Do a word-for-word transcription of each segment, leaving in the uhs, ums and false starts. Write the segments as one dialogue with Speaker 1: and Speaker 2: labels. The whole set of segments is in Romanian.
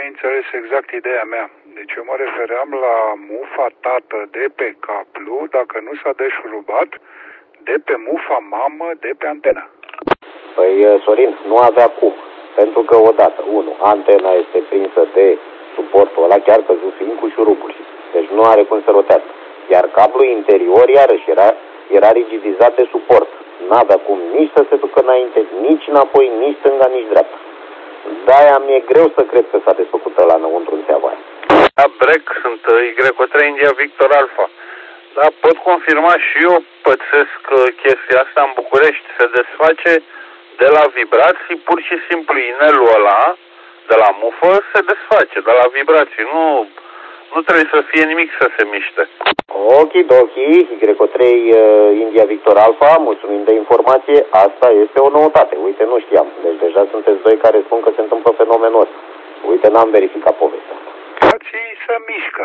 Speaker 1: înțeles exact ideea mea. Deci eu mă refeream la mufa tată de pe cablu, dacă nu s-a deșurubat, de pe mufa mamă de pe antenă.
Speaker 2: Păi, Sorin, nu avea cum. Pentru că, odată, unu, antena este prinsă de suportul ăla, chiar căzut fiind cu șuruburi. Deci nu are cum să rotească. Iar cablul interior, iarăși, era, era rigidizat de suport. N-avea cum nici să se ducă înainte, nici înapoi, nici stânga, nici dreapta. De-aia mi-e greu să cred că s-a desfăcut ăla înăuntru în țeava aia.
Speaker 3: Da, Break, sunt Y trei India Victor Alpha. Da, pot confirma și eu pățesc chestia asta în București. Se desface de la vibrații, pur și simplu inelul ăla de la mufă se desface de la vibrații. Nu, nu trebuie să fie nimic să se miște.
Speaker 2: Okidoki, Y trei India Victor Alpha, mulțumim de informație, asta este o noutate. Uite, nu știam. Deci deja sunteți doi care spun că se întâmplă fenomenul ăsta. Uite, n-am verificat povestea.
Speaker 1: Frații se mișcă.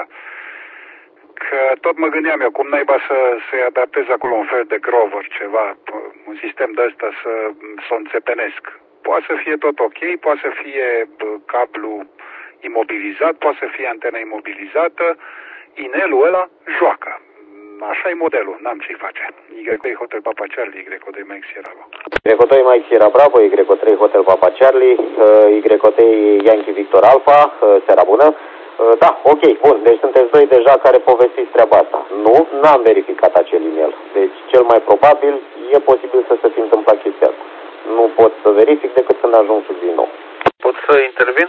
Speaker 1: Că tot mă gândeam eu, cum naiba să se adapteze acolo un fel de Grover, ceva, un sistem de ăsta să, să o înțepenesc. Poate să fie tot ok, poate să fie cablu imobilizat, poate să fie antena imobilizată, inelul ăla joacă. Așa e modelul, n-am ce-i face. Y trei Hotel Papa Charlie, Y doi Mike Sierra Bravo.
Speaker 2: Y doi Mike Sierra Bravo, Y trei Hotel Papa Charlie, Y trei Yankee Victor Alpha, seara bună. Da, ok, bun, deci sunteți doi deja care povestiți treaba asta. Nu, n-am verificat acel e-mail. Deci, cel mai probabil, e posibil să se fi întâmplat chestia asta. Nu pot să verific decât când ajung sus din nou.
Speaker 3: Pot să intervin?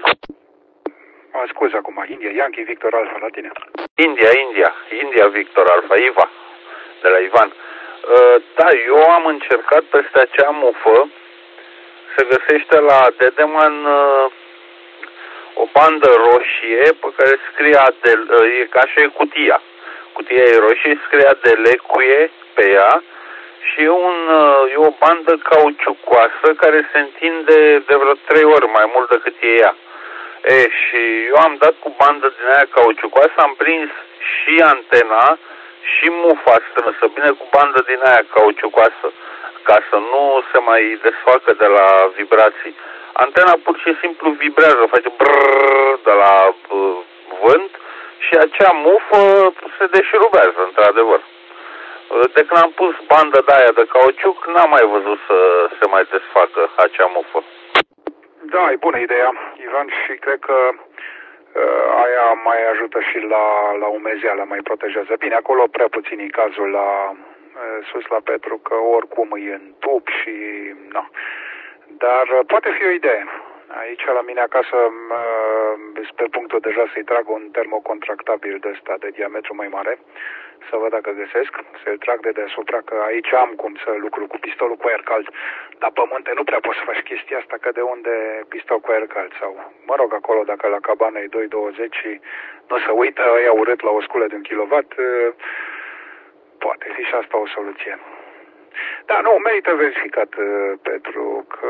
Speaker 1: Mă scuze acum, India, Yankee, Victor Alpha, la tine.
Speaker 3: India, India, India, Victor Alpha, Iva, de la Ivan. Uh, da, eu am încercat peste acea mufă, se găsește la Dedeman uh, o bandă roșie pe care scrie Adel, uh, e ca și cutia. Cutia e roșie, scrie Adelecuie pe ea și e, un, uh, e o bandă cauciucoasă care se întinde de vreo trei ori mai mult decât e ea. E, și eu am dat cu bandă din aia cauciucoasă, am prins și antena și mufa strânsă, bine cu bandă din aia cauciucoasă, ca să nu se mai desfacă de la vibrații. Antena pur și simplu vibrează, face brrrr de la uh, vânt și acea mufă se deșurubează, într-adevăr. De când am pus bandă de aia de cauciuc, n-am mai văzut să se mai desfacă acea mufă.
Speaker 1: Da, e bună ideea, Ivan, și cred că uh, aia mai ajută și la, la umezeală, mai protejează. Bine, acolo prea puțin e cazul la uh, sus la Petru, că oricum e în tub și... No. Dar uh, poate fi o idee. Aici la mine acasă, uh, pe punctul deja să-i trag un termocontractabil de ăsta de diametru mai mare, să văd dacă găsesc, să-l trag de deasupra, că aici am cum să lucru cu pistolul cu aer cald, dar pe munte nu prea poți să faci chestia asta, că de unde pistol cu aer cald sau, mă rog, acolo dacă la cabană e doi douăzeci și nu se uită, ăia urât la o sculă de un kilowatt, poate fi și asta o soluție. Da, nu, merită verificat, Petru, că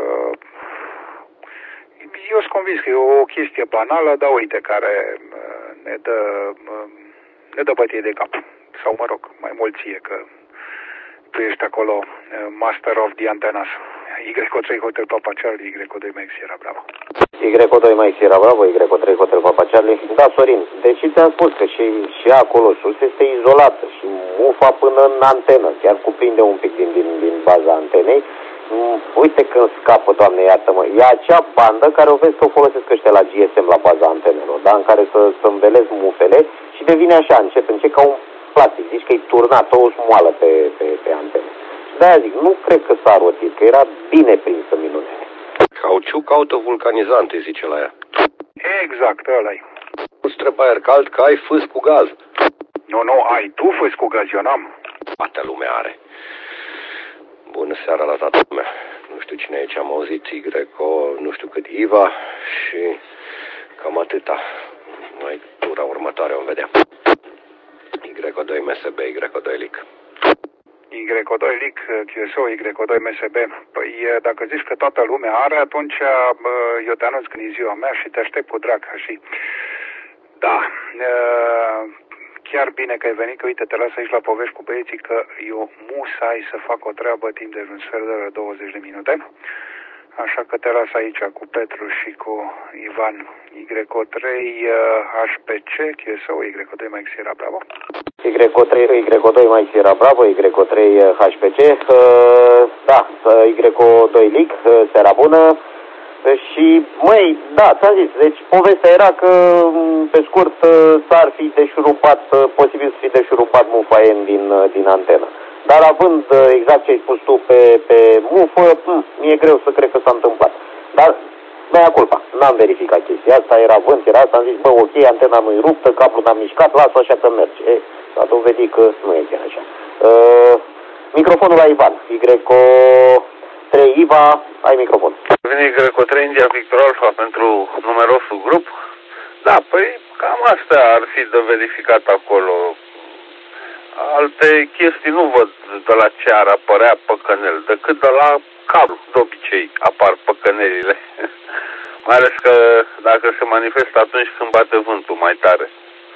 Speaker 1: eu sunt convins că e o chestie banală, dar uite, care ne dă, ne dă bătie de cap. Sau, mă rog, mai mult ție, că tu ești acolo master of the antennas. Y trei Hotel Papa Charlie, Y doi Mike Sierra Bravo.
Speaker 2: Y doi Mike Sierra Bravo, Y trei Hotel Papa Charlie. Da, Sorin, deci ți-am spus că și, și acolo sus este izolată și mufa până în antenă, chiar cuprinde un pic din, din, din baza antenei. Uite când scapă, Doamne, iartă-mă, e acea bandă care o vezi că o folosesc ăștia la G S M la baza antenelor, da? În care să, să învelezi mufele și devine așa, încet, încet, ca un plastic, zici că e turnat, o moală pe, pe, pe antene. Și de-aia zic, nu cred că s-a rotit, că era bine prinsă minunea.
Speaker 4: Cauciuc autovulcanizant, îi zice la ea.
Speaker 1: Exact, ăla-i.
Speaker 4: Nu-ți trebuie aer cald, că ai fâs cu gaz.
Speaker 1: Nu, nu, ai tu fâs cu gaz, eu n-am.
Speaker 4: Toată lumea are. Bună seara la toată lumea. Nu știu cine e ce am auzit, Y-O, nu știu cât Iva și cam atâta. Noi tura următoare o vedea. Y doi M S B, Y doi L I C.
Speaker 1: Y doi L I C, Q S O, Y doi M S B. Păi dacă zici că toată lumea are, atunci eu te anunț când e ziua mea și te aștept cu drag. Și da, chiar bine că ai venit, că uite, te las aici la povești cu băieții, că eu musai să fac o treabă timp de un sfert de douăzeci de minute. Așa că te las aici cu Petru și cu Ivan. Y O trei H P C, Q S O, Y O doi Mike Sierra Bravo.
Speaker 2: Y O trei, Y O doi Mike Sierra Bravo, Y O trei H P C. Uh, da, Y O doi L I C, seara bună. Și, măi, da, ți-am zis, deci povestea era că, pe scurt, s-ar fi deșurupat, posibil să fi deșurupat mufa N din, din antenă. Dar având exact ce ai spus tu pe, pe mufă, mi-e greu să cred că s-a întâmplat. Dar, mea culpa, n-am verificat chestia asta, era vânt, era asta, am zis, bă, ok, antena nu-i ruptă, cablul n-am mișcat, las-o așa că merge. E, s-a dovedit că nu e chiar așa. Uh, microfonul la Ivan, Y O trei Iva, ai microfon.
Speaker 3: Vine Y O trei India Victor Alpha pentru numerosul grup. Da, păi cam astea ar fi de verificat acolo. Alte chestii nu văd de la ce ar apărea păcănel, decât de la cablu. De obicei apar păcănelile. Mai ales că dacă se manifestă atunci când bate vântul mai tare.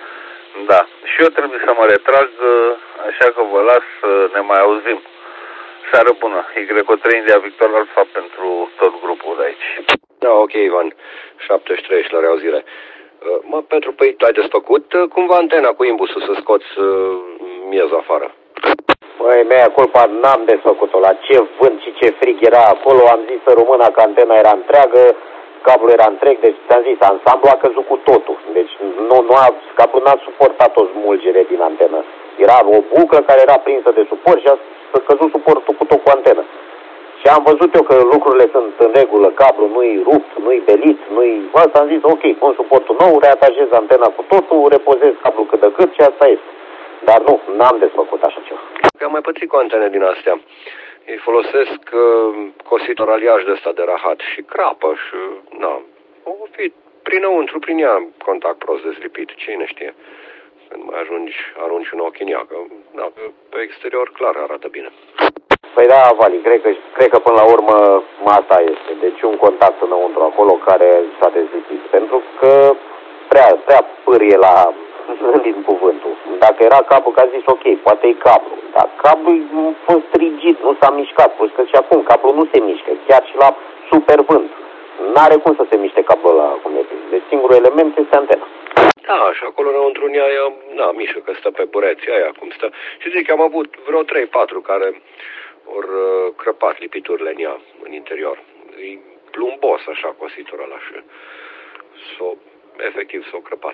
Speaker 3: Da, și eu trebuie să mă retrag, așa că vă las să ne mai auzim. Seară bună, Y O trei India Victor Alpha pentru tot grupul de aici.
Speaker 4: Da, ok, Ivan, șaptezeci și trei și la reauzire. Mă, Petru, păi tu ai desfăcut cumva antena cu imbusul să scoți uh, miezul afară?
Speaker 2: Băi, mea culpa, n-am desfăcut-o. La ce vânt și ce frig era acolo, am zis să rămână că antena era întreagă, cablul era întreg, deci ți-am zis, ansamblu a căzut cu totul. Deci nu, nu a, cablul n-a suportat o smulgere din antenă. Era o buclă care era prinsă de suport și a căzut suportul cu tot cu antenă. Și am văzut eu că lucrurile sunt în regulă, cablul nu-i rupt, nu-i belit, nu-i... Asta am zis, ok, pun suportul nou, reatajez antena cu totul, repozez cablul cât de cât și asta este. Dar nu, n-am desfăcut așa ceva.
Speaker 4: Am mai pățit cu antene din astea. Ei folosesc uh, cositor aliaj de ăsta de rahat și crapă și, na, o fi prinăuntru, prin ea, contact prost dezlipit, cine știe. Când mai ajungi, arunci un ochi în ea, că, da, pe, pe exterior clar arată bine.
Speaker 2: Păi da, Vali, cred că, cred că până la urmă asta este. Deci un contact înăuntru acolo care s-a dezlipit. Pentru că prea, prea pârie la din cuvântul. Dacă era cablul, că a zis ok, poate e cablu. Dar cablul a fost rigid, nu s-a mișcat. Plus că și acum cablul nu se mișcă, chiar și la super vânt. N-are cum să se miște cablul ăla cum e. Deci singurul element este antena.
Speaker 4: Da, și acolo înăuntru în ea, na, mișcă că stă pe bureți, aia cum stă. Și zic, am avut vreo trei patru care ori uh, crăpat lipiturile în ea, în interior. E plumbos așa cositul ăla și s-o, efectiv s-o crăpat.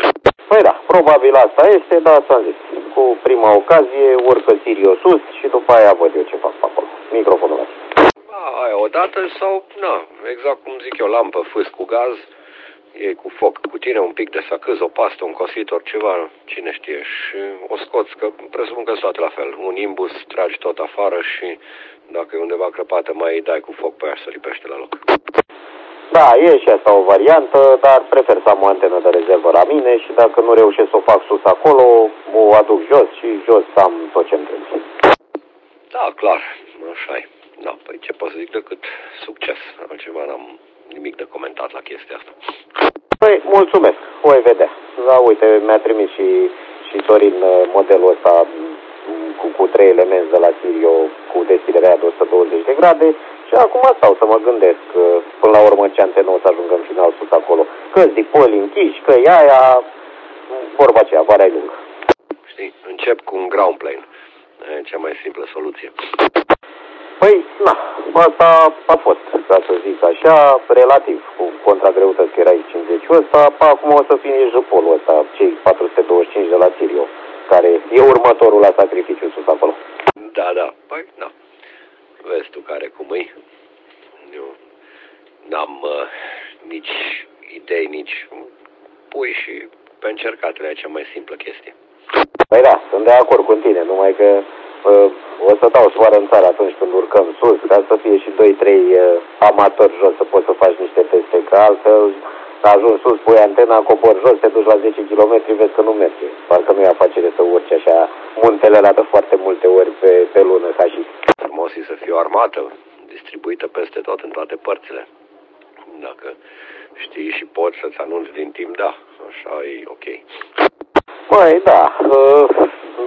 Speaker 2: Păi da, probabil asta este, dar ți-am zis, cu prima ocazie urcă Sirio sus și după aia văd eu ce fac pe acolo. Microfonul ăla.
Speaker 4: Aia odată sau, na, exact cum zic eu, lampă, fâs cu gaz, iei cu foc cu tine un pic de sacâz, o pastă, un cositor, ceva, cine știe, și o scoți, că presupun că sunt toate la fel. Un imbus tragi tot afară și dacă e undeva crăpată mai dai cu foc pe aia să lipește la loc.
Speaker 2: Da, e și asta o variantă, dar prefer să am o antenă de rezervă la mine și dacă nu reușesc să o fac sus acolo, o aduc jos și jos am tot ce-mi trebuie.
Speaker 4: Da, clar, așa e. Da, păi ce pot să zic decât succes. Altceva n-am nimic de comentat la chestia asta.
Speaker 2: Păi, mulțumesc, voi vedea. Da, uite, mi-a trimis și, și Sorin modelul ăsta cu, cu trei elemente de la Sirio cu deschiderea de o sută douăzeci de grade și acum stau să mă gândesc până la urmă ce antenă o să ajungă în final sus acolo. Că dipoli închiși, că e aia, vorba aceea, vara e lungă.
Speaker 4: Știi, încep cu un ground plane. E cea mai simplă soluție.
Speaker 2: Păi, na, asta a fost, ca să zic așa, relativ, cu contragreutăți, că era aici cincizeci ăsta, acum o să fie jupolul ăsta, cei patru sute douăzeci și cinci de la Sirio, care e următorul la sacrificiu sus acolo.
Speaker 4: Da, da, păi, da. Vezi tu care cum e. Eu n-am uh, nici idei, nici pui și pe încercatele e cea mai simplă chestie.
Speaker 2: Păi da, sunt de acord cu tine, numai că uh, o să dau soară în țară atunci când urcăm sus, ca să fie și doi trei uh, amatori jos să poți să faci niște teste, că altfel ajungi sus, pui antena, cobori jos, te duci la zece kilometri, vezi că nu merge. Parcă nu e afacere să urci așa muntele ăla de foarte multe ori pe, pe lună, ca și...
Speaker 4: Frumos e să fie o armată distribuită peste tot, în toate părțile. Dacă știi și poți să-ți anunți din timp, da, așa e ok.
Speaker 2: Păi da, uh,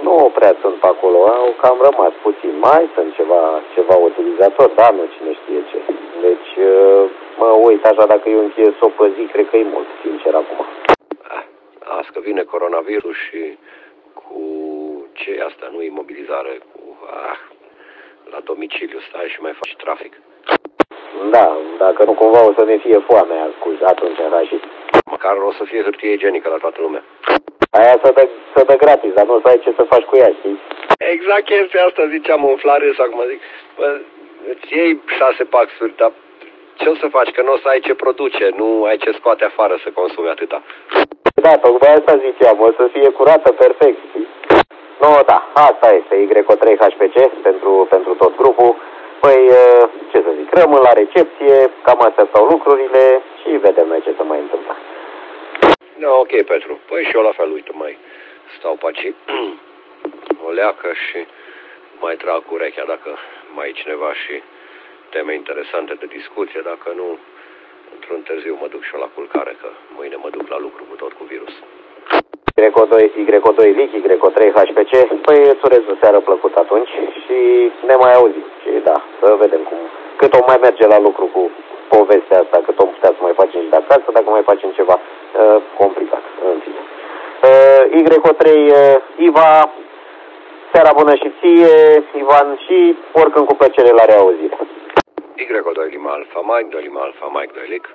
Speaker 2: nu prea sunt pe acolo, au cam rămas puțin. Mai sunt ceva, ceva utilizatori, dar nu cine știe ce. Deci, mă uit așa, dacă eu încheie s-o pe zi, cred că e mult, sincer, acum.
Speaker 4: Azi că vine coronavirus și cu ce e asta, nu imobilizare, cu ah, la domiciliu stai și mai faci trafic.
Speaker 2: Da, dacă nu cumva o să ne fie foamea atunci în Rașit.
Speaker 4: Măcar o să fie hârtie igienică la toată lumea.
Speaker 2: Aia să dă, să dă gratis, dar nu să ai ce să faci cu ea, știi?
Speaker 4: Exact chestia asta ziceam în Flares, acum zic, bă, îți iei șase paxuri, dar ce o să faci, că nu o să ai ce produce, nu ai ce scoate afară să consumi atâta.
Speaker 2: Da, tocmai asta ziceam, o să fie curată perfect, știi? Nu, da, asta este Y O trei H P C pentru, pentru tot grupul. Păi, ce să zic, rămân la recepție, cam astea stau lucrurile și vedem noi ce să mai întâmplă.
Speaker 4: Da, ok, Petru. Păi și eu la fel, uite, mai stau pe aici o leacă și mai trag cu urechea dacă mai e cineva și teme interesante de discuție. Dacă nu, într-un târziu mă duc și eu la culcare, că mâine mă duc la lucru cu tot cu virus.
Speaker 2: Y O doi, Y O doi Lic, Y O trei H P C, păi îți urez o seară plăcută atunci și ne mai auzim. Și da, să vedem cum, cât o mai merge la lucru cu povestea asta, cât om putea să mai facem și de acasă, dacă mai facem ceva uh, complicat, în fine. Uh, Y O trei uh, Iva, seara bună și ție, Ivan, și oricând cu plăcere la reauzire.
Speaker 4: Y O doi Lima Alfa Mike, doi Lima Alfa Mike, doi Lic.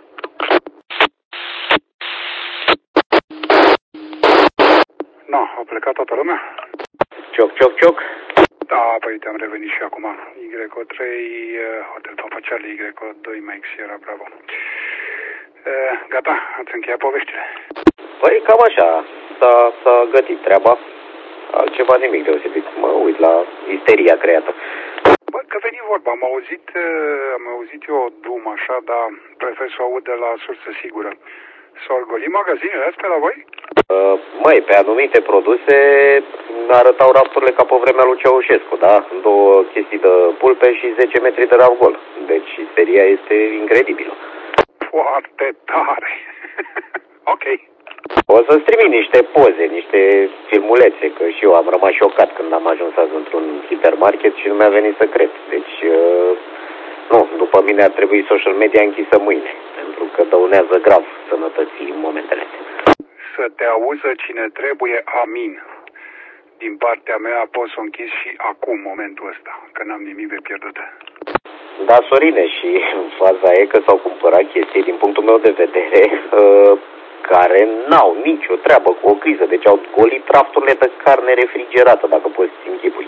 Speaker 1: No, a plecat toată lumea?
Speaker 2: Cioc, cioc, cioc.
Speaker 1: Da, păi te-am revenit și acum. Y O trei, Hotel Papa Charlie, Y O doi Mike Sierra Bravo. E, gata, ați încheiat poveștile.
Speaker 2: Păi cam așa, s-a, s-a gătit treaba. Altceva nimic deosebit. Mă uit la isteria creată.
Speaker 1: Bă, că veni vorba, am auzit, am auzit eu o dumă așa, dar prefer să o aud de la sursă sigură. S-au golit magazinele astea la voi?
Speaker 2: Uh, măi, pe anumite produse arătau rafturile ca pe vremea lui Ceaușescu, da? Două chestii de pulpe și zece metri de raft gol. Deci isteria este incredibilă.
Speaker 1: Foarte tare. Ok.
Speaker 2: O să-ți trimit niște poze, niște filmulețe, că și eu am rămas șocat când am ajuns azi într-un hipermarket și nu mi-a venit să cred. Deci, uh, nu, după mine ar trebui social media închisă mâine, pentru că dăunează grav sănătății în momentele astea.
Speaker 1: Să te auză cine trebuie, amin. Din partea mea poți să o închizi și acum, momentul ăsta, că n-am nimic de pierdut.
Speaker 2: Da, Sorine, și faza e că s-au cumpărat chestii, din punctul meu de vedere, uh, care n-au nicio treabă cu o criză. Deci au golit rafturile de carne refrigerată, dacă poți să-ți închipui.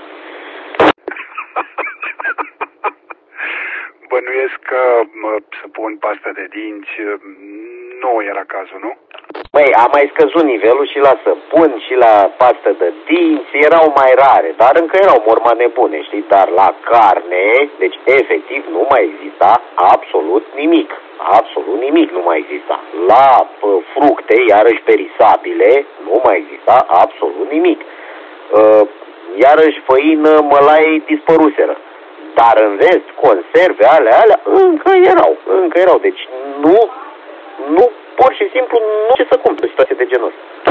Speaker 1: Bănuiesc că mă, să pun pasta de dinți nu era cazul, nu?
Speaker 2: Măi, a mai scăzut nivelul și la săpun și la pastă de dinți, erau mai rare, dar încă erau mormane bune, știi? Dar la carne, deci efectiv nu mai exista absolut nimic. Absolut nimic nu mai exista. La uh, fructe, iarăși perisabile, nu mai exista absolut nimic. Uh, iarăși făină, mălai dispăruseră. Dar în rest, conserve, alea, alea, încă erau, încă erau. Deci nu, nu, pur și simplu, nu ce să cumperi o situație de genul ăsta.